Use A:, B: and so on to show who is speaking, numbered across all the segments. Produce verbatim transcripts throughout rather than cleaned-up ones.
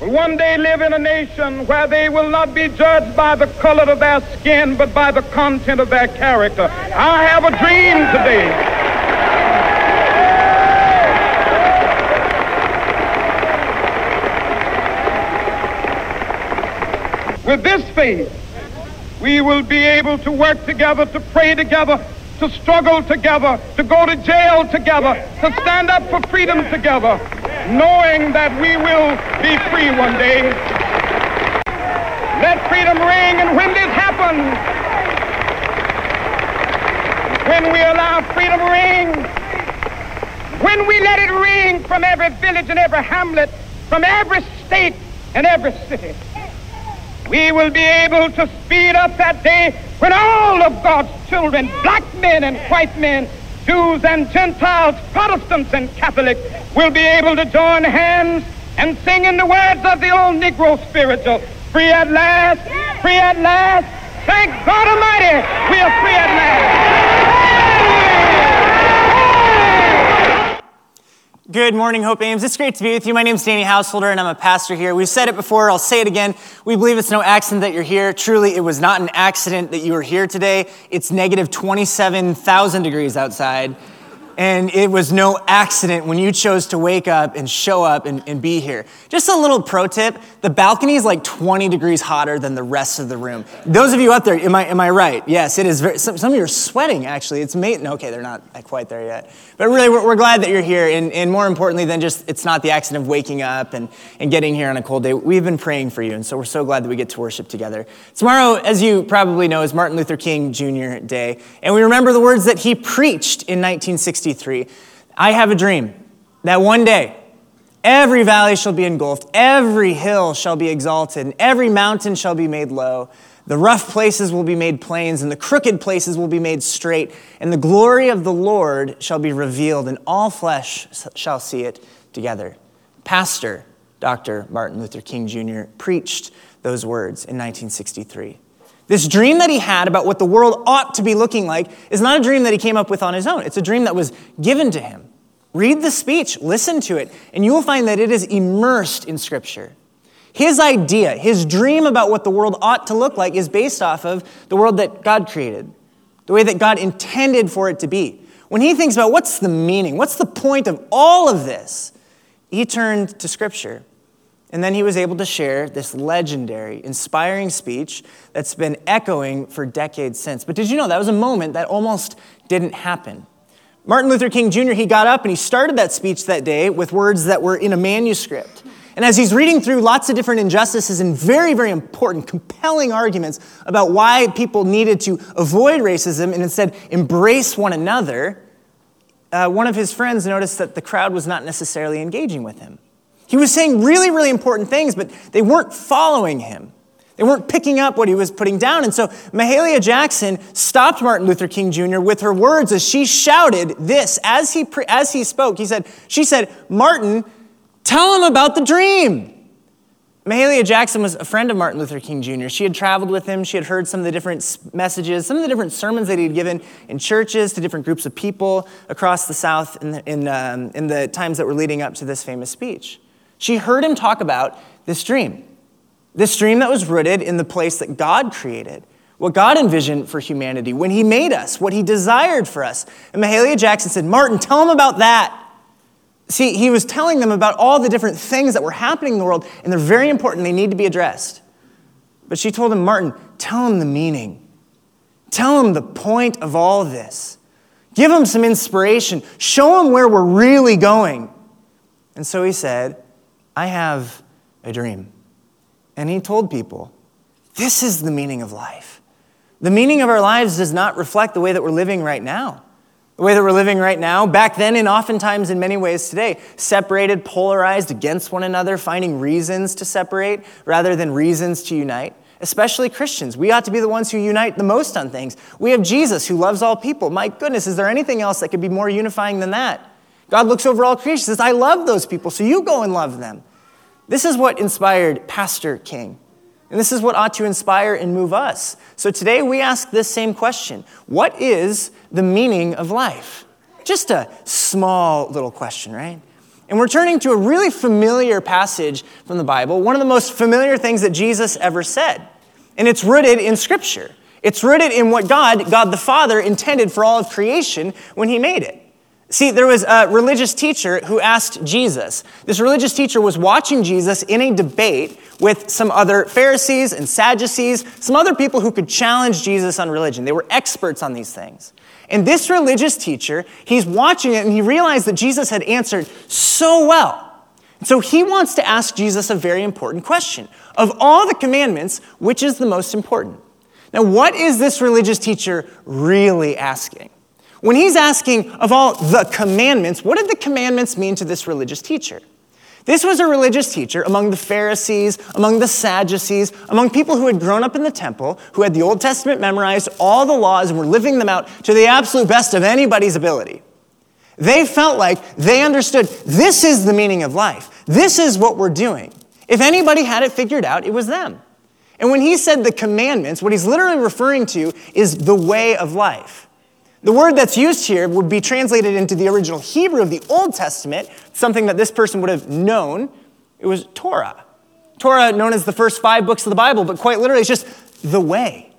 A: will one day live in a nation where they will not be judged by the color of their skin, but by the content of their character. I have a dream today. With this faith, we will be able to work together, to pray together, to struggle together, to go to jail together, to stand up for freedom together, knowing that we will be free one day. Let freedom ring, and when this happens, when we allow freedom to ring, when we let it ring from every village and every hamlet, from every state and every city, we will be able to speed up that day when all of God's children, black men and white men, Jews and Gentiles, Protestants and Catholics, will be able to join hands and sing in the words of the old Negro spiritual, free at last, free at last, thank God Almighty, we are free at last.
B: Good morning, Hope Ames. It's great to be with you. My name is Danny Householder, and I'm a pastor here. We've said it before. I'll say it again. We believe it's no accident that you're here. Truly, it was not an accident that you are here today. It's negative twenty-seven thousand degrees outside, and it was no accident when you chose to wake up and show up and, and be here. Just a little pro tip. The balcony is like twenty degrees hotter than the rest of the room. Those of you out there, am I am I right? Yes, it is. Very, some, some of you are sweating, actually. It's made, okay, they're not quite there yet. But really, we're, we're glad that you're here, and, and more importantly than just, it's not the accident of waking up and, and getting here on a cold day. We've been praying for you, and so we're so glad that we get to worship together. Tomorrow, as you probably know, is Martin Luther King Junior Day, and we remember the words that he preached in nineteen sixty-three. I have a dream that one day, every valley shall be engulfed, every hill shall be exalted, and every mountain shall be made low. The rough places will be made plains, and the crooked places will be made straight, and the glory of the Lord shall be revealed, and all flesh shall see it together. Pastor Doctor Martin Luther King Junior preached those words in nineteen sixty-three. This dream that he had about what the world ought to be looking like is not a dream that he came up with on his own. It's a dream that was given to him. Read the speech, listen to it, and you will find that it is immersed in Scripture. His idea, his dream about what the world ought to look like is based off of the world that God created, the way that God intended for it to be. When he thinks about what's the meaning, what's the point of all of this, he turned to Scripture. And then he was able to share this legendary, inspiring speech that's been echoing for decades since. But did you know that was a moment that almost didn't happen? Martin Luther King Junior, he got up and he started that speech that day with words that were in a manuscript. And as he's reading through lots of different injustices and very, very important, compelling arguments about why people needed to avoid racism and instead embrace one another, uh, one of his friends noticed that the crowd was not necessarily engaging with him. He was saying really, really important things, but they weren't following him. They weren't picking up what he was putting down. And so Mahalia Jackson stopped Martin Luther King Junior with her words as she shouted this. As he, pre- as he spoke, he said, she said, "Martin, tell him about the dream." Mahalia Jackson was a friend of Martin Luther King Junior She had traveled with him. She had heard some of the different messages, some of the different sermons that he had given in churches to different groups of people across the South in the, in, um, in the times that were leading up to this famous speech. She heard him talk about this dream, this dream that was rooted in the place that God created, what God envisioned for humanity when he made us, what he desired for us. And Mahalia Jackson said, "Martin, tell him about that." See, he was telling them about all the different things that were happening in the world, and they're very important. They need to be addressed. But she told him, "Martin, tell him the meaning. Tell him the point of all of this. Give him some inspiration. Show him where we're really going." And so he said, "I have a dream." And he told people, this is the meaning of life. The meaning of our lives does not reflect the way that we're living right now. The way that we're living right now, back then and oftentimes in many ways today, separated, polarized against one another, finding reasons to separate rather than reasons to unite. Especially Christians. We ought to be the ones who unite the most on things. We have Jesus who loves all people. My goodness, is there anything else that could be more unifying than that? God looks over all creation and says, "I love those people, so you go and love them." This is what inspired Pastor King. And this is what ought to inspire and move us. So today we ask this same question. What is the meaning of life? Just a small little question, right? And we're turning to a really familiar passage from the Bible, one of the most familiar things that Jesus ever said. And it's rooted in Scripture. It's rooted in what God, God the Father, intended for all of creation when he made it. See, there was a religious teacher who asked Jesus. This religious teacher was watching Jesus in a debate with some other Pharisees and Sadducees, some other people who could challenge Jesus on religion. They were experts on these things. And this religious teacher, he's watching it and he realized that Jesus had answered so well. And so he wants to ask Jesus a very important question. Of all the commandments, which is the most important? Now, what is this religious teacher really asking? When he's asking of all the commandments, what did the commandments mean to this religious teacher? This was a religious teacher among the Pharisees, among the Sadducees, among people who had grown up in the temple, who had the Old Testament memorized, all the laws, and were living them out to the absolute best of anybody's ability. They felt like they understood this is the meaning of life. This is what we're doing. If anybody had it figured out, it was them. And when he said the commandments, what he's literally referring to is the way of life. The word that's used here would be translated into the original Hebrew of the Old Testament, something that this person would have known. It was Torah. Torah, known as the first five books of the Bible, but quite literally, it's just the way.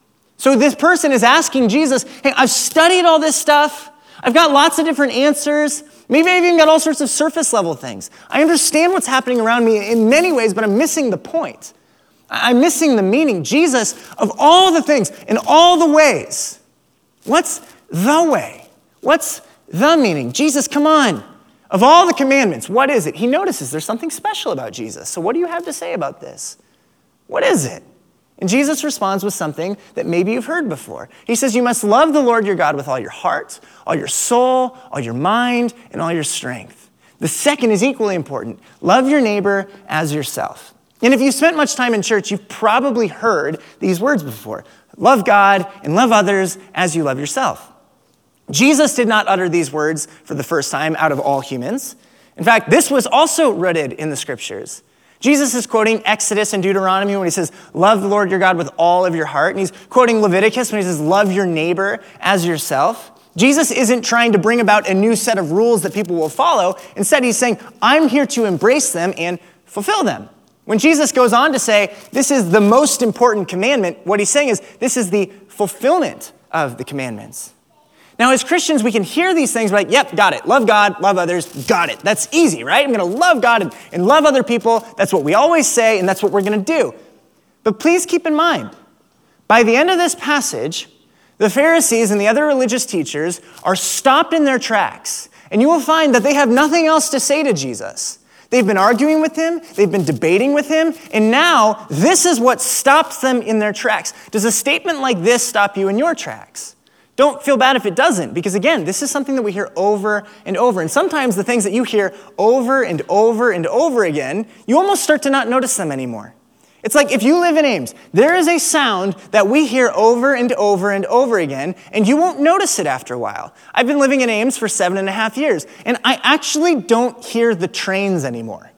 B: So this person is asking Jesus, hey, I've studied all this stuff. I've got lots of different answers. Maybe I've even got all sorts of surface level things. I understand what's happening around me in many ways, but I'm missing the point. I'm missing the meaning. Jesus, of all the things, in all the ways, what's the way? What's the meaning? Jesus, come on. Of all the commandments, what is it? He notices there's something special about Jesus. So what do you have to say about this? What is it? And Jesus responds with something that maybe you've heard before. He says, you must love the Lord your God with all your heart, all your soul, all your mind, and all your strength. The second is equally important. Love your neighbor as yourself. And if you've spent much time in church, you've probably heard these words before. Love God and love others as you love yourself. Jesus did not utter these words for the first time out of all humans. In fact, this was also rooted in the Scriptures. Jesus is quoting Exodus and Deuteronomy when he says, love the Lord your God with all of your heart. And he's quoting Leviticus when he says, love your neighbor as yourself. Jesus isn't trying to bring about a new set of rules that people will follow. Instead, he's saying, I'm here to embrace them and fulfill them. When Jesus goes on to say, this is the most important commandment, what he's saying is, this is the fulfillment of the commandments. Now, as Christians, we can hear these things, we're like, yep, got it. Love God, love others, got it. That's easy, right? I'm going to love God and, and love other people. That's what we always say, and that's what we're going to do. But please keep in mind, by the end of this passage, the Pharisees and the other religious teachers are stopped in their tracks, and you will find that they have nothing else to say to Jesus. They've been arguing with him, they've been debating with him, and now this is what stops them in their tracks. Does a statement like this stop you in your tracks? Don't feel bad if it doesn't, because again, this is something that we hear over and over. And sometimes the things that you hear over and over and over again, you almost start to not notice them anymore. It's like if you live in Ames, there is a sound that we hear over and over and over again, and you won't notice it after a while. I've been living in Ames for seven and a half years, and I actually don't hear the trains anymore.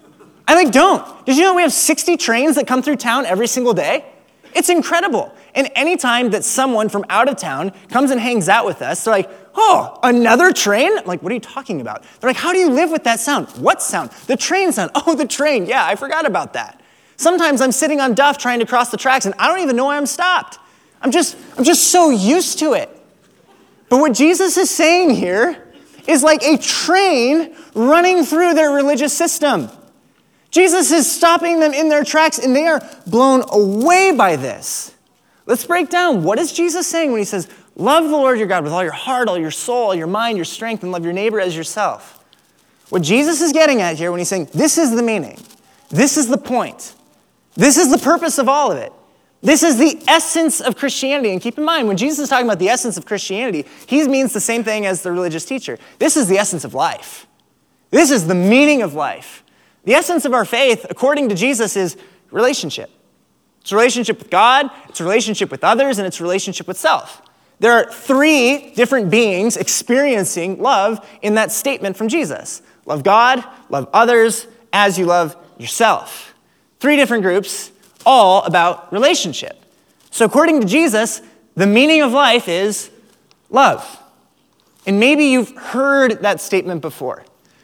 B: I like don't. Did you know we have sixty trains that come through town every single day? It's incredible. And anytime that someone from out of town comes and hangs out with us, they're like, oh, another train? I'm like, what are you talking about? They're like, how do you live with that sound? What sound? The train sound. Oh, the train. Yeah, I forgot about that. Sometimes I'm sitting on Duff trying to cross the tracks and I don't even know why I'm stopped. I'm just, I'm just so used to it. But what Jesus is saying here is like a train running through their religious system. Jesus is stopping them in their tracks and they are blown away by this. Let's break down. What is Jesus saying when he says, love the Lord your God with all your heart, all your soul, all your mind, your strength, and love your neighbor as yourself? What Jesus is getting at here when he's saying, this is the meaning. This is the point. This is the purpose of all of it. This is the essence of Christianity. And keep in mind, when Jesus is talking about the essence of Christianity, he means the same thing as the religious teacher. This is the essence of life. This is the meaning of life. The essence of our faith, according to Jesus, is relationship. It's a relationship with God, it's a relationship with others, and it's a relationship with self. There are three different beings experiencing love in that statement from Jesus. Love God, love others, as you love yourself. Three different groups, all about relationship. So according to Jesus, the meaning of life is love. And maybe you've heard that statement before.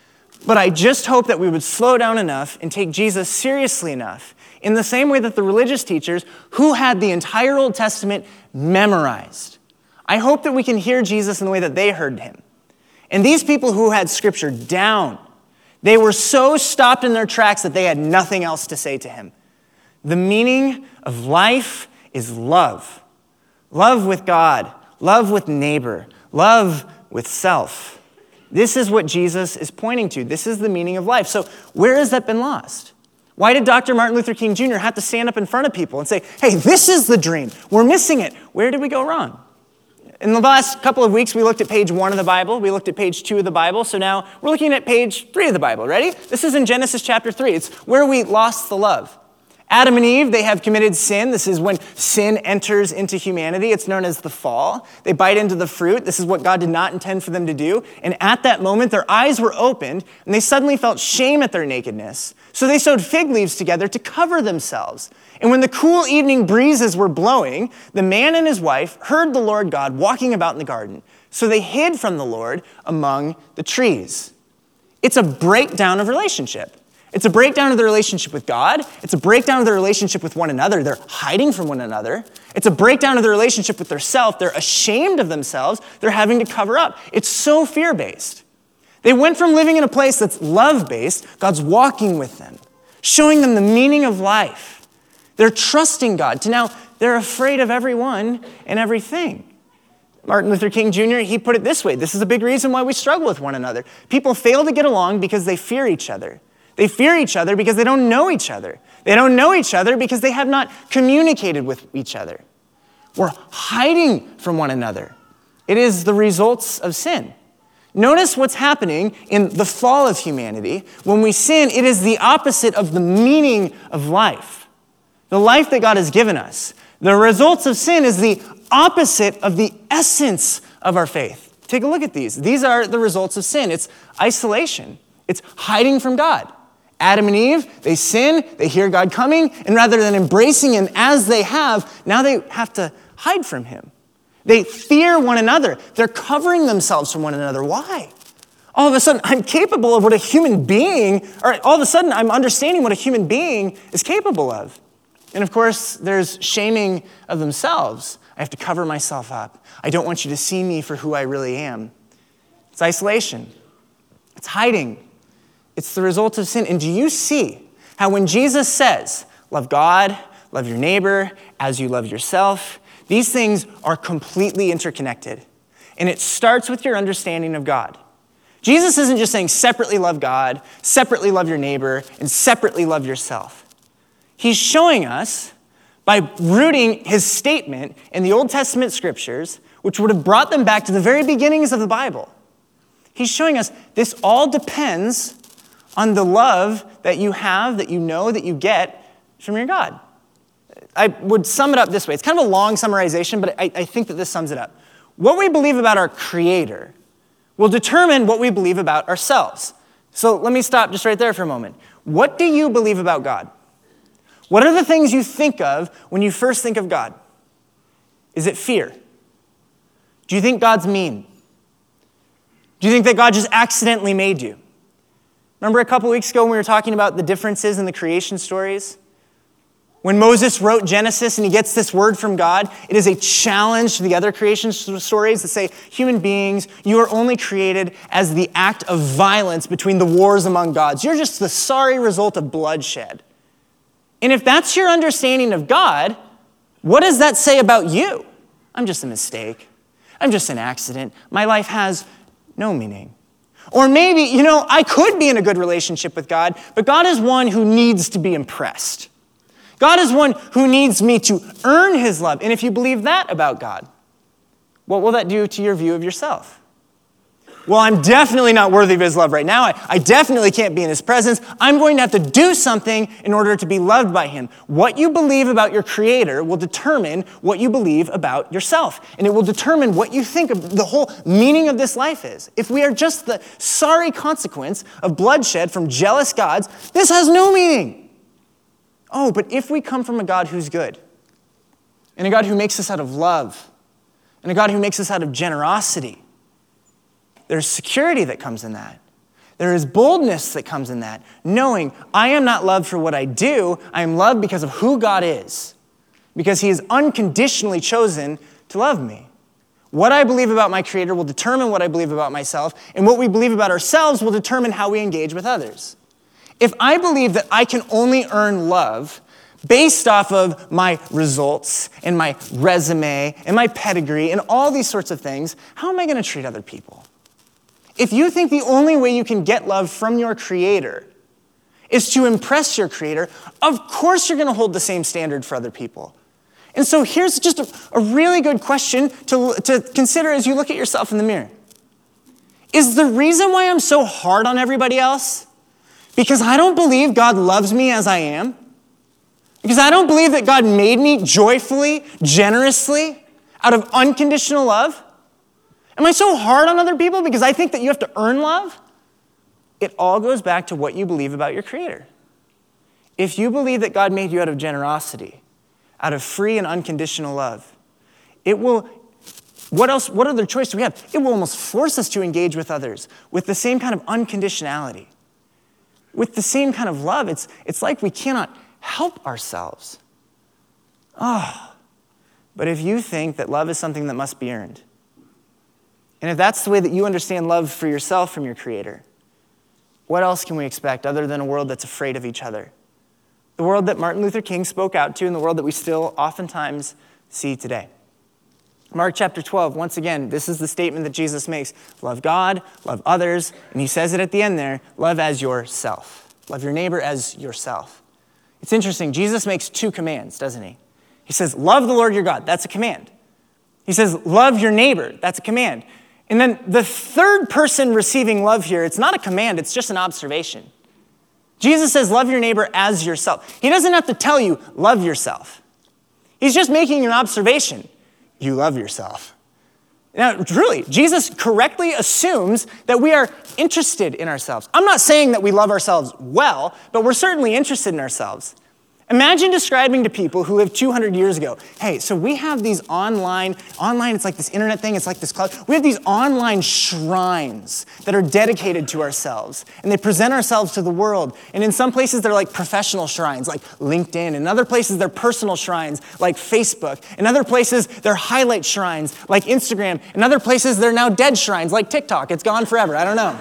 B: But I just hope that we would slow down enough and take Jesus seriously enough, in the same way that the religious teachers who had the entire Old Testament memorized. I hope that we can hear Jesus in the way that they heard him. And these people who had Scripture down, they were so stopped in their tracks that they had nothing else to say to him. The meaning of life is love. Love with God, love with neighbor, love with self. This is what Jesus is pointing to. This is the meaning of life. So where has that been lost? Why did Doctor Martin Luther King Junior have to stand up in front of people and say, hey, this is the dream. We're missing it. Where did we go wrong? In the last couple of weeks, we looked at page one of the Bible. We looked at page two of the Bible. So now we're looking at page three of the Bible. Ready? This is in Genesis chapter three. It's where we lost the love. Adam and Eve, they have committed sin. This is when sin enters into humanity. It's known as the fall. They bite into the fruit. This is what God did not intend for them to do. And at that moment, their eyes were opened, and they suddenly felt shame at their nakedness. So they sewed fig leaves together to cover themselves. And when the cool evening breezes were blowing, the man and his wife heard the Lord God walking about in the garden. So they hid from the Lord among the trees. It's a breakdown of relationship. It's a breakdown of the relationship with God. It's a breakdown of the relationship with one another. They're hiding from one another. It's a breakdown of the relationship with their self. They're ashamed of themselves. They're having to cover up. It's so fear-based. They went from living in a place that's love-based, God's walking with them, showing them the meaning of life. They're trusting God, to now they're afraid of everyone and everything. Martin Luther King Junior, he put it this way. This is a big reason why we struggle with one another. People fail to get along because they fear each other. They fear each other because they don't know each other. They don't know each other because they have not communicated with each other. We're hiding from one another. It is the results of sin. Notice what's happening in the fall of humanity. When we sin, it is the opposite of the meaning of life, the life that God has given us. The results of sin is the opposite of the essence of our faith. Take a look at these. These are the results of sin. It's isolation. It's hiding from God. Adam and Eve, they sin, they hear God coming, and rather than embracing him as they have, now they have to hide from him. They fear one another. They're covering themselves from one another. Why? All of a sudden, I'm capable of what a human being, or all of a sudden, I'm understanding what a human being is capable of. And of course, there's shaming of themselves. I have to cover myself up. I don't want you to see me for who I really am. It's isolation. It's hiding. It's the result of sin. And do you see how when Jesus says, love God, love your neighbor as you love yourself, these things are completely interconnected. And it starts with your understanding of God. Jesus isn't just saying separately love God, separately love your neighbor, and separately love yourself. He's showing us by rooting his statement in the Old Testament scriptures, which would have brought them back to the very beginnings of the Bible. He's showing us this all depends on the love that you have, that you know, that you get from your God. I would sum it up this way. It's kind of a long summarization, but I, I think that this sums it up. What we believe about our Creator will determine what we believe about ourselves. So let me stop just right there for a moment. What do you believe about God? What are the things you think of when you first think of God? Is it fear? Do you think God's mean? Do you think that God just accidentally made you? Remember a couple weeks ago when we were talking about the differences in the creation stories? When Moses wrote Genesis and he gets this word from God, it is a challenge to the other creation stories that say, human beings, you are only created as the act of violence between the wars among gods. You're just the sorry result of bloodshed. And if that's your understanding of God, what does that say about you? I'm just a mistake. I'm just an accident. My life has no meaning. Or maybe, you know, I could be in a good relationship with God, but God is one who needs to be impressed. God is one who needs me to earn his love. And if you believe that about God, what will that do to your view of yourself? Well, I'm definitely not worthy of his love right now. I, I definitely can't be in his presence. I'm going to have to do something in order to be loved by him. What you believe about your Creator will determine what you believe about yourself. And it will determine what you think of the whole meaning of this life is. If we are just the sorry consequence of bloodshed from jealous gods, this has no meaning. Oh, but if we come from a God who's good, and a God who makes us out of love, and a God who makes us out of generosity, there's security that comes in that. There is boldness that comes in that, knowing I am not loved for what I do, I am loved because of who God is, because he has unconditionally chosen to love me. What I believe about my Creator will determine what I believe about myself, and what we believe about ourselves will determine how we engage with others. If I believe that I can only earn love based off of my results and my resume and my pedigree and all these sorts of things, how am I going to treat other people? If you think the only way you can get love from your Creator is to impress your Creator, of course you're going to hold the same standard for other people. And so here's just a, a really good question to, to consider as you look at yourself in the mirror. Is the reason why I'm so hard on everybody else because I don't believe God loves me as I am? Because I don't believe that God made me joyfully, generously, out of unconditional love? Am I so hard on other people because I think that you have to earn love? It all goes back to what you believe about your Creator. If you believe that God made you out of generosity, out of free and unconditional love, it will, what else, what other choice do we have? It will almost force us to engage with others with the same kind of unconditionality, with the same kind of love. It's, it's like we cannot help ourselves. Oh, but if you think that love is something that must be earned, and if that's the way that you understand love for yourself from your Creator, what else can we expect other than a world that's afraid of each other? The world that Martin Luther King spoke out to and the world that we still oftentimes see today. Mark chapter twelve, once again, this is the statement that Jesus makes. Love God, love others, and he says it at the end there, love as yourself. Love your neighbor as yourself. It's interesting, Jesus makes two commands, doesn't he? He says, love the Lord your God, that's a command. He says, love your neighbor, that's a command. And then the third person receiving love here, it's not a command, it's just an observation. Jesus says, love your neighbor as yourself. He doesn't have to tell you, love yourself. He's just making an observation. You love yourself. Now, truly, Jesus correctly assumes that we are interested in ourselves. I'm not saying that we love ourselves well, but we're certainly interested in ourselves. Imagine describing to people who lived two hundred years ago, hey, so we have these online, online, it's like this internet thing, it's like this cloud. We have these online shrines that are dedicated to ourselves, and they present ourselves to the world. And in some places, they're like professional shrines, like LinkedIn. In other places, they're personal shrines, like Facebook. In other places, they're highlight shrines, like Instagram. In other places, they're now dead shrines, like TikTok. It's gone forever. I don't know.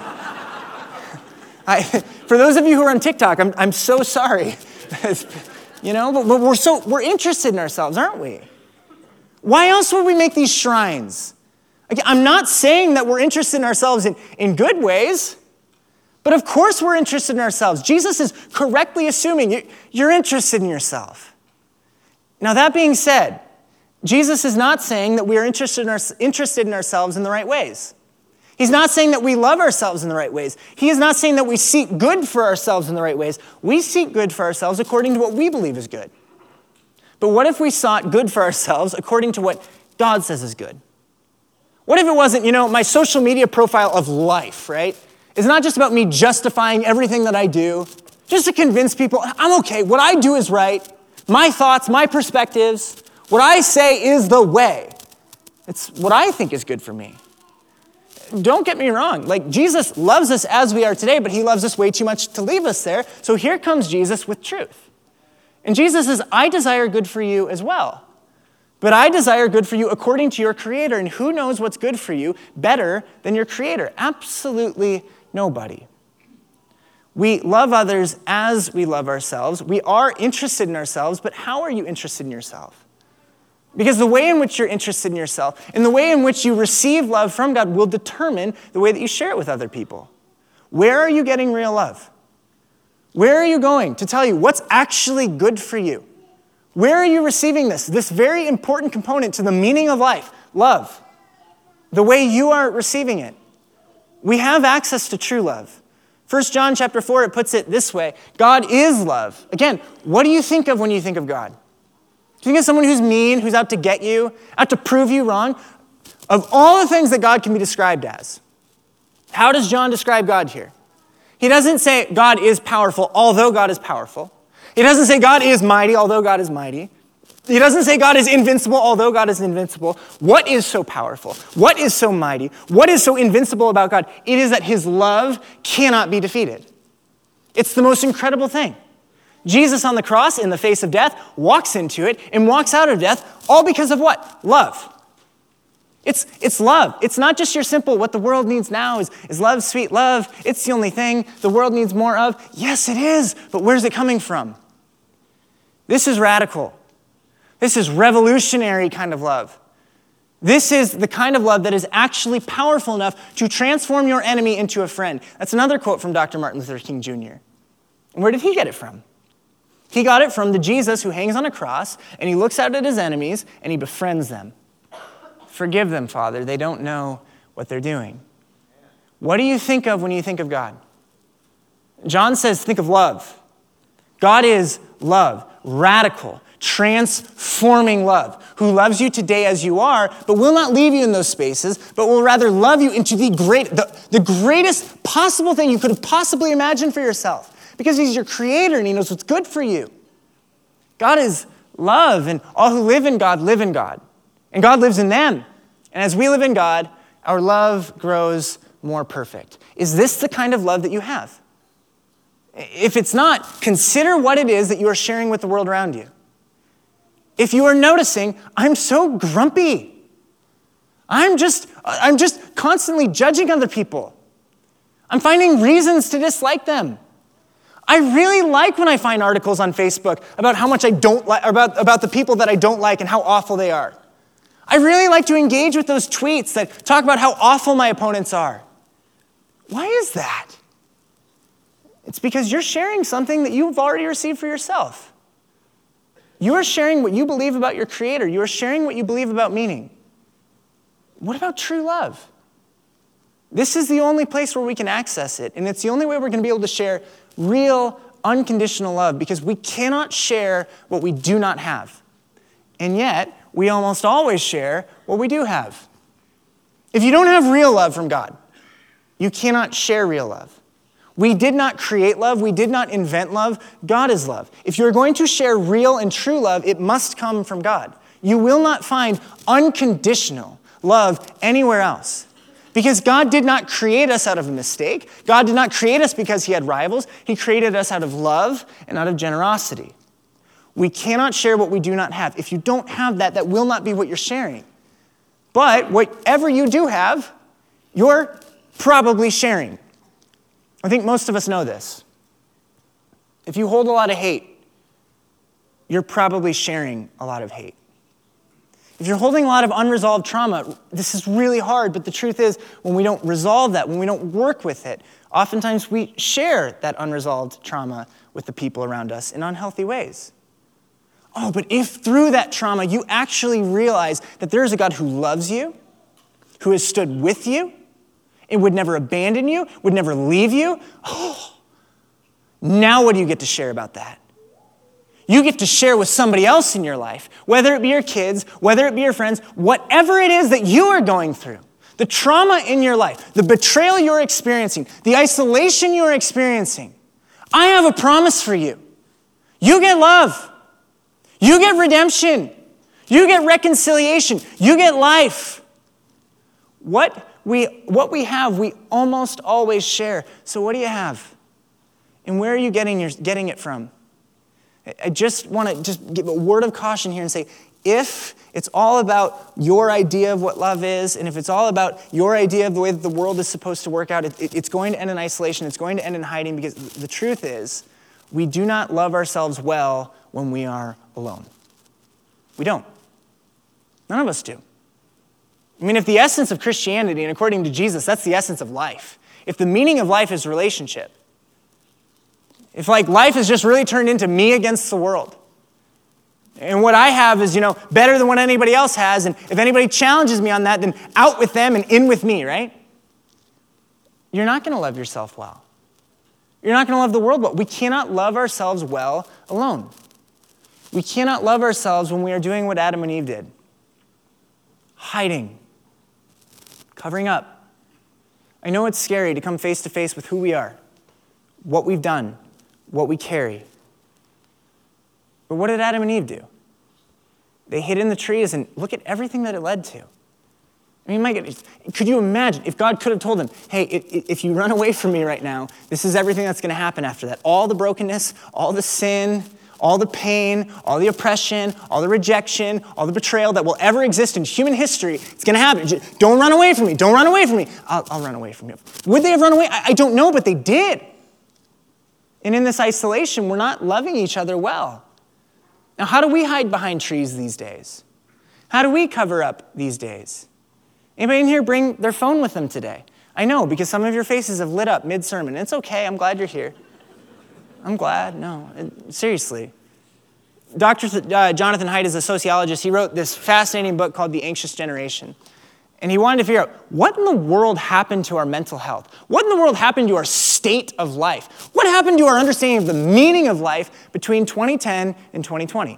B: I, for those of you who are on TikTok, I'm, I'm so sorry. You know, but, but we're so we're interested in ourselves, aren't we? Why else would we make these shrines? Again, I'm not saying that we're interested in ourselves in, in good ways, but of course we're interested in ourselves. Jesus is correctly assuming you, you're interested in yourself. Now, that being said, Jesus is not saying that we are interested in, our, interested in ourselves in the right ways. He's not saying that we love ourselves in the right ways. He is not saying that we seek good for ourselves in the right ways. We seek good for ourselves according to what we believe is good. But what if we sought good for ourselves according to what God says is good? What if it wasn't, you know, my social media profile of life, right? It's not just about me justifying everything that I do, just to convince people I'm okay, what I do is right, my thoughts, my perspectives, what I say is the way. It's what I think is good for me. Don't get me wrong, like Jesus loves us as we are today, but he loves us way too much to leave us there. So here comes Jesus with truth. And Jesus says, I desire good for you as well. But I desire good for you according to your Creator. And who knows what's good for you better than your Creator? Absolutely nobody. We love others as we love ourselves. We are interested in ourselves, but how are you interested in yourself? Because the way in which you're interested in yourself and the way in which you receive love from God will determine the way that you share it with other people. Where are you getting real love? Where are you going to tell you what's actually good for you? Where are you receiving this? This very important component to the meaning of life, love. The way you are receiving it. We have access to true love. First John chapter four, it puts it this way. God is love. Again, what do you think of when you think of God? Do you think of someone who's mean, who's out to get you, out to prove you wrong? Of all the things that God can be described as, how does John describe God here? He doesn't say God is powerful, although God is powerful. He doesn't say God is mighty, although God is mighty. He doesn't say God is invincible, although God is invincible. What is so powerful? What is so mighty? What is so invincible about God? It is that his love cannot be defeated. It's the most incredible thing. Jesus on the cross, in the face of death, walks into it and walks out of death, all because of what? Love. It's, it's love. It's not just your simple, what the world needs now is, is love, sweet love. It's the only thing the world needs more of. Yes, it is, but where's it coming from? This is radical. This is revolutionary kind of love. This is the kind of love that is actually powerful enough to transform your enemy into a friend. That's another quote from Doctor Martin Luther King Junior And where did he get it from? He got it from the Jesus who hangs on a cross, and he looks out at his enemies, and he befriends them. Forgive them, Father. They don't know what they're doing. What do you think of when you think of God? John says, think of love. God is love, radical, transforming love, who loves you today as you are, but will not leave you in those spaces, but will rather love you into the great, the, the greatest possible thing you could have possibly imagined for yourself, because he's your creator and he knows what's good for you. God is love, and all who live in God live in God, and God lives in them. And as we live in God, our love grows more perfect. Is this the kind of love that you have? If it's not, consider what it is that you are sharing with the world around you. If you are noticing, I'm so grumpy. I'm just, I'm just constantly judging other people. I'm finding reasons to dislike them. I really like when I find articles on Facebook about how much I don't like, about, about the people that I don't like and how awful they are. I really like to engage with those tweets that talk about how awful my opponents are. Why is that? It's because you're sharing something that you've already received for yourself. You are sharing what you believe about your Creator. You are sharing what you believe about meaning. What about true love? This is the only place where we can access it, and it's the only way we're going to be able to share real, unconditional love, because we cannot share what we do not have. And yet, we almost always share what we do have. If you don't have real love from God, you cannot share real love. We did not create love. We did not invent love. God is love. If you're going to share real and true love, it must come from God. You will not find unconditional love anywhere else. Because God did not create us out of a mistake. God did not create us because he had rivals. He created us out of love and out of generosity. We cannot share what we do not have. If you don't have that, that will not be what you're sharing. But whatever you do have, you're probably sharing. I think most of us know this. If you hold a lot of hate, you're probably sharing a lot of hate. If you're holding a lot of unresolved trauma, this is really hard, but the truth is, when we don't resolve that, when we don't work with it, oftentimes we share that unresolved trauma with the people around us in unhealthy ways. Oh, but if through that trauma you actually realize that there is a God who loves you, who has stood with you, and would never abandon you, would never leave you, oh, now what do you get to share about that? You get to share with somebody else in your life, whether it be your kids, whether it be your friends, whatever it is that you are going through, the trauma in your life, the betrayal you're experiencing, the isolation you're experiencing. I have a promise for you. You get love. You get redemption. You get reconciliation. You get life. What we, what we have, we almost always share. So what do you have? And where are you getting, your, getting it from? I just want to just give a word of caution here and say, if it's all about your idea of what love is, and if it's all about your idea of the way that the world is supposed to work out, it, it, it's going to end in isolation, it's going to end in hiding, because the truth is, we do not love ourselves well when we are alone. We don't. None of us do. I mean, if the essence of Christianity, and according to Jesus, that's the essence of life. If the meaning of life is relationship, if like life is just really turned into me against the world, and what I have is, you know, better than what anybody else has, and if anybody challenges me on that, then out with them and in with me, right? You're not going to love yourself well. You're not going to love the world well. We cannot love ourselves well alone. We cannot love ourselves when we are doing what Adam and Eve did. Hiding. Covering up. I know it's scary to come face to face with who we are, what we've done, what we carry. But what did Adam and Eve do? They hid in the trees, and look at everything that it led to. I mean, my God, could you imagine if God could have told them, hey, if you run away from me right now, this is everything that's going to happen after that. All the brokenness, all the sin, all the pain, all the oppression, all the rejection, all the betrayal that will ever exist in human history, it's going to happen. Just, don't run away from me. Don't run away from me. I'll, I'll run away from you. Would they have run away? I, I don't know, but they did. And in this isolation, we're not loving each other well. Now, how do we hide behind trees these days? How do we cover up these days? Anybody in here bring their phone with them today? I know, because some of your faces have lit up mid-sermon. It's okay. I'm glad you're here. I'm glad. No, seriously. Doctor Uh, Jonathan Haidt is a sociologist. He wrote this fascinating book called The Anxious Generation. And he wanted to figure out, what in the world happened to our mental health? What in the world happened to our state of life? What happened to our understanding of the meaning of life between twenty ten and twenty twenty?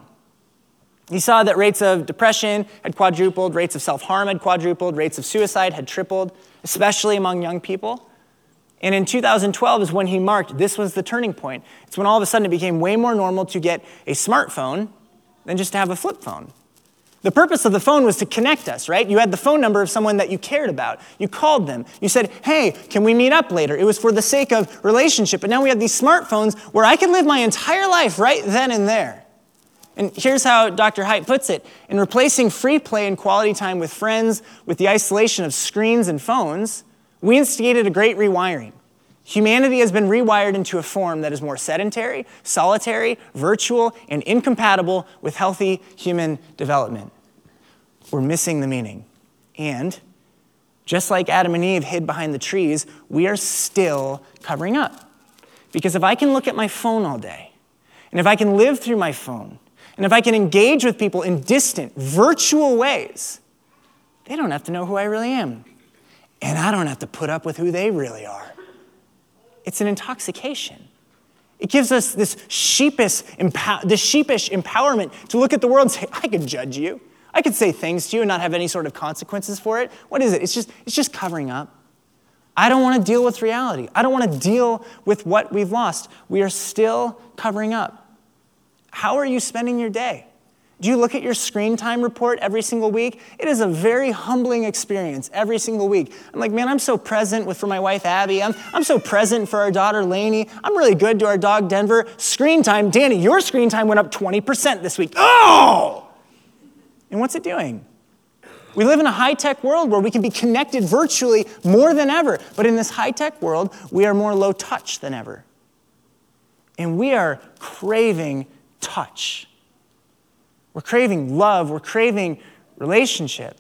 B: He saw that rates of depression had quadrupled, rates of self-harm had quadrupled, rates of suicide had tripled, especially among young people. And in two thousand twelve is when he marked, this was the turning point. It's when all of a sudden it became way more normal to get a smartphone than just to have a flip phone. The purpose of the phone was to connect us, right? You had the phone number of someone that you cared about. You called them. You said, hey, can we meet up later? It was for the sake of relationship. But now we have these smartphones where I could live my entire life right then and there. And here's how Doctor Haidt puts it. In replacing free play and quality time with friends with the isolation of screens and phones, we instigated a great rewiring. Humanity has been rewired into a form that is more sedentary, solitary, virtual, and incompatible with healthy human development. We're missing the meaning. And just like Adam and Eve hid behind the trees, we are still covering up. Because if I can look at my phone all day, and if I can live through my phone, and if I can engage with people in distant, virtual ways, they don't have to know who I really am. And I don't have to put up with who they really are. It's an intoxication. It gives us this sheepish, empow- this sheepish empowerment to look at the world and say, I could judge you. I could say things to you and not have any sort of consequences for it. What is it? It's just, it's just covering up. I don't want to deal with reality. I don't want to deal with what we've lost. We are still covering up. How are you spending your day? Do you look at your screen time report every single week? It is a very humbling experience every single week. I'm like, man, I'm so present with for my wife, Abby. I'm, I'm so present for our daughter, Lainey. I'm really good to our dog, Denver. Screen time, Danny, your screen time went up twenty percent this week. Oh! And what's it doing? We live in a high-tech world where we can be connected virtually more than ever. But in this high-tech world, we are more low-touch than ever. And we are craving touch. We're craving love. We're craving relationship.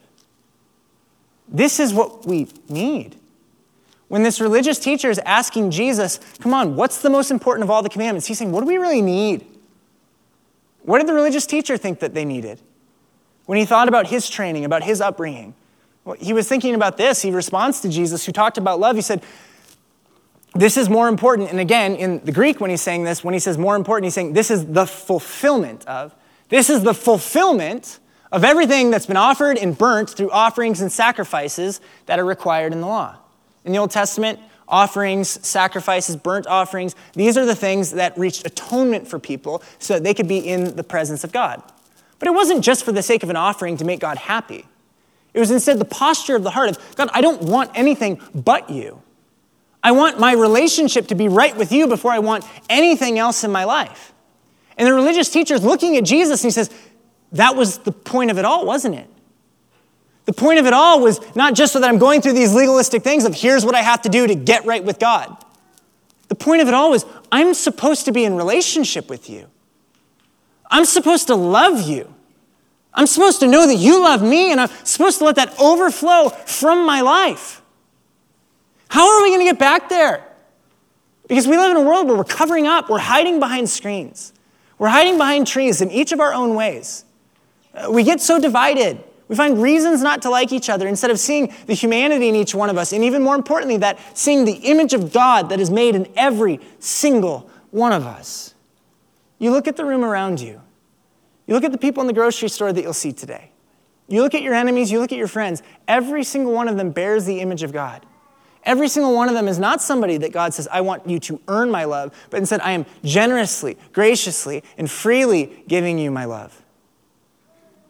B: This is what we need. When this religious teacher is asking Jesus, come on, what's the most important of all the commandments? He's saying, what do we really need? What did the religious teacher think that they needed? When he thought about his training, about his upbringing, well, he was thinking about this. He responds to Jesus, who talked about love. He said, this is more important. And again, in the Greek, when he's saying this, when he says more important, he's saying this is the fulfillment of. This is the fulfillment of everything that's been offered and burnt through offerings and sacrifices that are required in the law. In the Old Testament, offerings, sacrifices, burnt offerings, these are the things that reached atonement for people so that they could be in the presence of God. But it wasn't just for the sake of an offering to make God happy. It was instead the posture of the heart of, God, I don't want anything but you. I want my relationship to be right with you before I want anything else in my life. And the religious teacher is looking at Jesus and he says, that was the point of it all, wasn't it? The point of it all was not just so that I'm going through these legalistic things of here's what I have to do to get right with God. The point of it all was I'm supposed to be in relationship with you. I'm supposed to love you. I'm supposed to know that you love me, and I'm supposed to let that overflow from my life. How are we going to get back there? Because we live in a world where we're covering up, we're hiding behind screens. We're hiding behind trees in each of our own ways. We get so divided. We find reasons not to like each other instead of seeing the humanity in each one of us, and even more importantly, that seeing the image of God that is made in every single one of us. You look at the room around you. You look at the people in the grocery store that you'll see today. You look at your enemies, you look at your friends. Every single one of them bears the image of God. Every single one of them is not somebody that God says, I want you to earn my love, but instead I am generously, graciously, and freely giving you my love.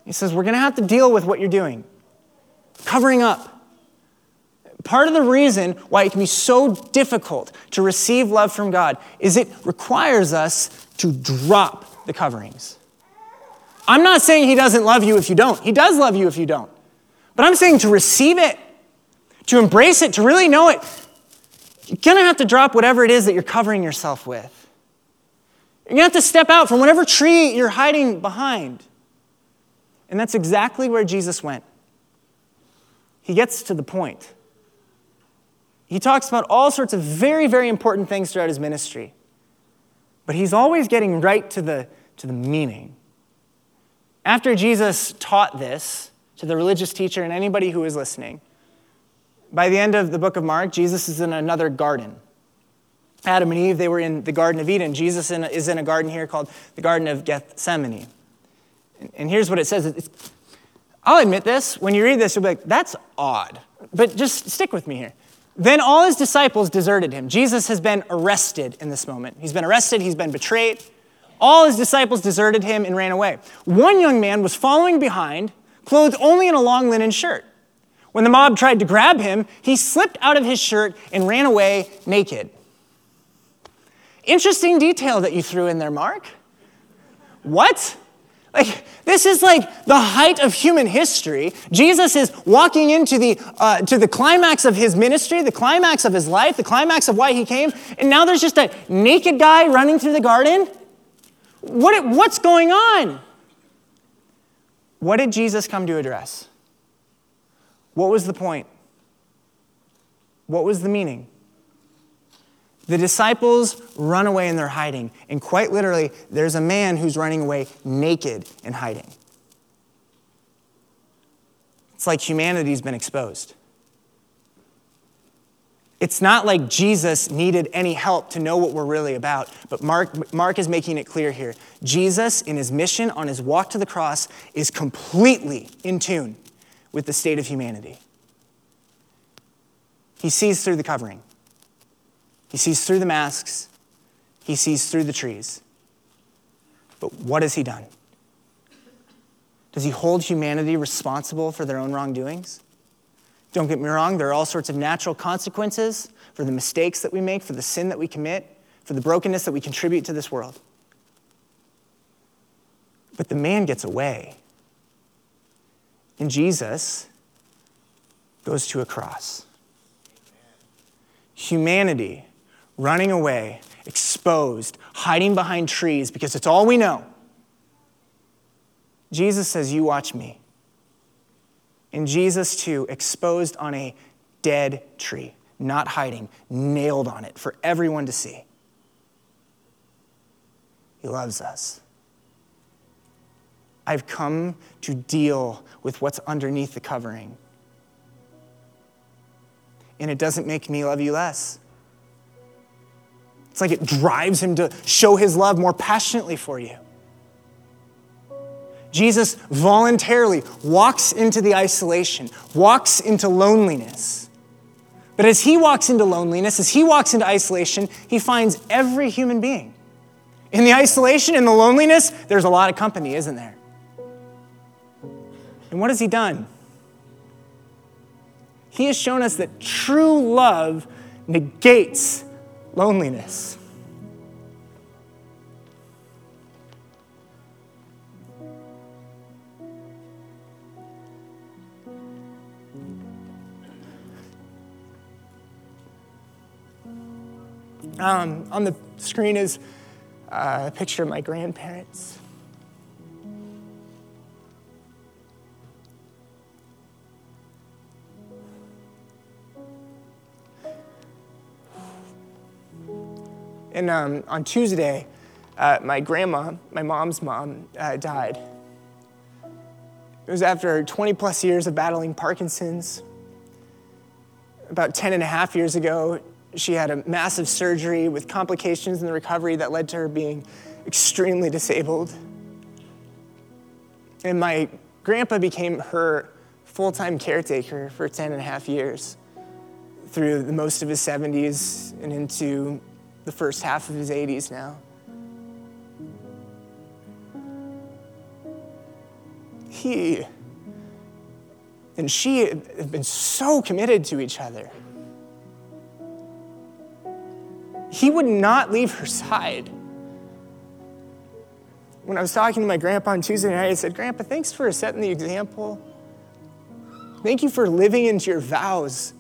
B: He says, we're going to have to deal with what you're doing. Covering up. Part of the reason why it can be so difficult to receive love from God is it requires us to drop the coverings. I'm not saying he doesn't love you if you don't. He does love you if you don't. But I'm saying to receive it, to embrace it, to really know it, you're going to have to drop whatever it is that you're covering yourself with. You're going to have to step out from whatever tree you're hiding behind. And that's exactly where Jesus went. He gets to the point. He talks about all sorts of very, very important things throughout his ministry. But he's always getting right to the, to the meaning. After Jesus taught this to the religious teacher and anybody who was listening, by the end of the book of Mark, Jesus is in another garden. Adam and Eve, they were in the Garden of Eden. Jesus in, is in a garden here called the Garden of Gethsemane. And, and here's what it says. It's, I'll admit this. When you read this, you'll be like, that's odd. But just stick with me here. Then all his disciples deserted him. Jesus has been arrested in this moment. He's been arrested. He's been betrayed. All his disciples deserted him and ran away. One young man was following behind, clothed only in a long linen shirt. When the mob tried to grab him, he slipped out of his shirt and ran away naked. Interesting detail that you threw in there, Mark. What? Like, this is like the height of human history. Jesus is walking into the uh, to the climax of his ministry, the climax of his life, the climax of why he came, and now there's just a naked guy running through the garden. What, what's going on? What did Jesus come to address? What was the point? What was the meaning? The disciples run away and they're hiding. And quite literally, there's a man who's running away naked and hiding. It's like humanity's been exposed. It's not like Jesus needed any help to know what we're really about. But Mark, Mark is making it clear here. Jesus, in his mission, on his walk to the cross, is completely in tune with the state of humanity. He sees through the covering. He sees through the masks. He sees through the trees. But what has he done? Does he hold humanity responsible for their own wrongdoings? Don't get me wrong, there are all sorts of natural consequences for the mistakes that we make, for the sin that we commit, for the brokenness that we contribute to this world. But the man gets away. And Jesus goes to a cross. Humanity running away, exposed, hiding behind trees because it's all we know. Jesus says, you watch me. And Jesus, too, exposed on a dead tree, not hiding, nailed on it for everyone to see. He loves us. I've come to deal with what's underneath the covering. And it doesn't make me love you less. It's like it drives him to show his love more passionately for you. Jesus voluntarily walks into the isolation, walks into loneliness. But as he walks into loneliness, as he walks into isolation, he finds every human being. In the isolation, in the loneliness, there's a lot of company, isn't there? And what has he done? He has shown us that true love negates loneliness. Um, on the screen is uh, a picture of my grandparents. And um, on Tuesday, uh, my grandma, my mom's mom, uh, died. It was after twenty plus years of battling Parkinson's. About ten and a half years ago, she had a massive surgery with complications in the recovery that led to her being extremely disabled. And my grandpa became her full-time caretaker for ten and a half years through the most of his seventies and into the first half of his eighties now.
C: he and she have been so committed to each other. He would not leave her side. When I was talking to my grandpa on Tuesday night, I said, Grandpa, thanks for setting the example. Thank you for living into your vows.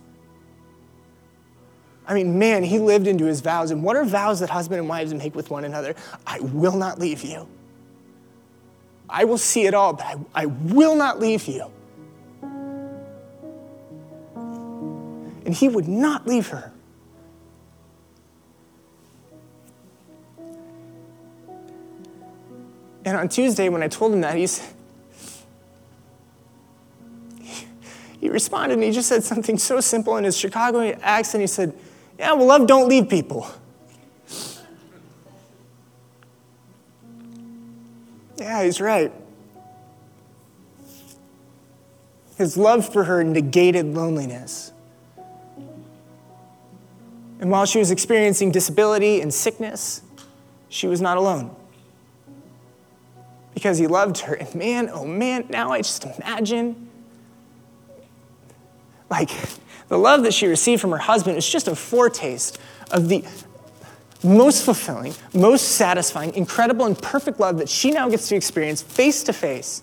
C: I mean, man, he lived into his vows. And what are vows that husband and wives make with one another? I will not leave you. I will see it all, but I, I will not leave you. And he would not leave her. And on Tuesday, when I told him that, he's, he responded and he just said something so simple in his Chicago accent. He said, yeah, well, love don't leave people. Yeah, he's right. His love for her negated loneliness. And while she was experiencing disability and sickness, she was not alone. Because he loved her. And man, oh man, now I just imagine, like, the love that she received from her husband is just a foretaste of the most fulfilling, most satisfying, incredible, and perfect love that she now gets to experience face to face.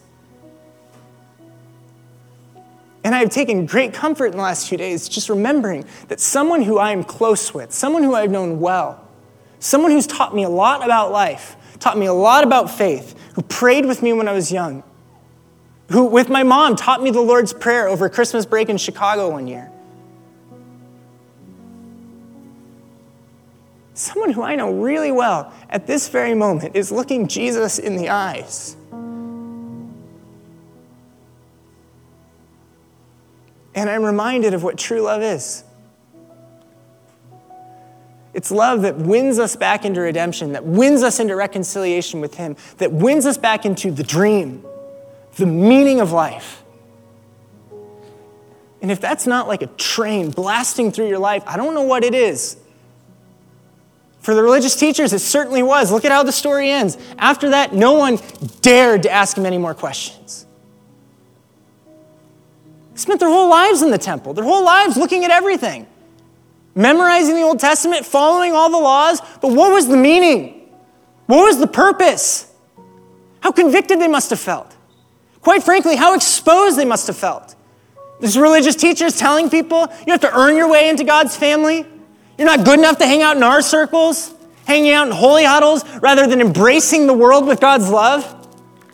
C: And I have taken great comfort in the last few days just remembering that someone who I am close with, someone who I've known well, someone who's taught me a lot about life, taught me a lot about faith, who prayed with me when I was young, who, with my mom, taught me the Lord's Prayer over Christmas break in Chicago one year. Someone who I know really well at this very moment is looking Jesus in the eyes. And I'm reminded of what true love is. It's love that wins us back into redemption, that wins us into reconciliation with him, that wins us back into the dream, the meaning of life. And if that's not like a train blasting through your life, I don't know what it is. For the religious teachers, it certainly was. Look at how the story ends. After that, no one dared to ask him any more questions. They spent their whole lives in the temple, their whole lives looking at everything, memorizing the Old Testament, following all the laws. But what was the meaning? What was the purpose? How convicted they must have felt. Quite frankly, how exposed they must have felt. These religious teachers telling people, you have to earn your way into God's family. You're not good enough to hang out in our circles, hanging out in holy huddles, rather than embracing the world with God's love.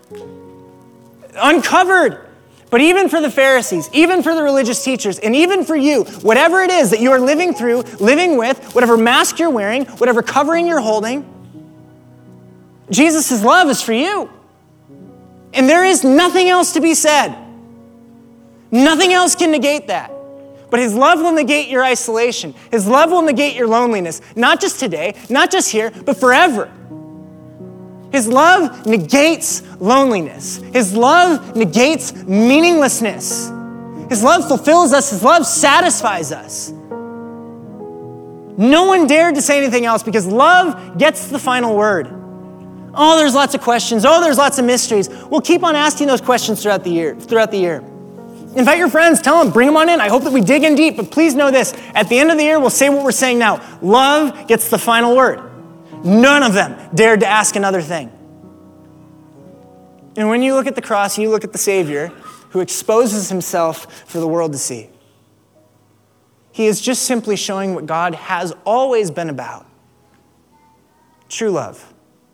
C: Uncovered. But even for the Pharisees, even for the religious teachers, and even for you, whatever it is that you are living through, living with, whatever mask you're wearing, whatever covering you're holding, Jesus' love is for you. And there is nothing else to be said. Nothing else can negate that. But his love will negate your isolation. His love will negate your loneliness, not just today, not just here, but forever. His love negates loneliness. His love negates meaninglessness. His love fulfills us. His love satisfies us. No one dared to say anything else because love gets the final word. Oh, there's lots of questions. Oh, there's lots of mysteries. We'll keep on asking those questions throughout the year. Throughout the year. Invite your friends, tell them, bring them on in. I hope that we dig in deep, but please know this. At the end of the year, we'll say what we're saying now. Love gets the final word. None of them dared to ask another thing. And when you look at the cross, you look at the Savior who exposes himself for the world to see. He is just simply showing what God has always been about. True love.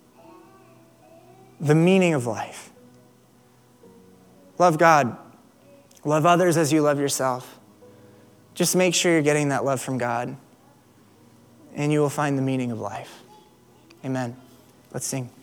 C: The meaning of life. Love God. Love others as you love yourself. Just make sure you're getting that love from God, and you will find the meaning of life. Amen. Let's sing.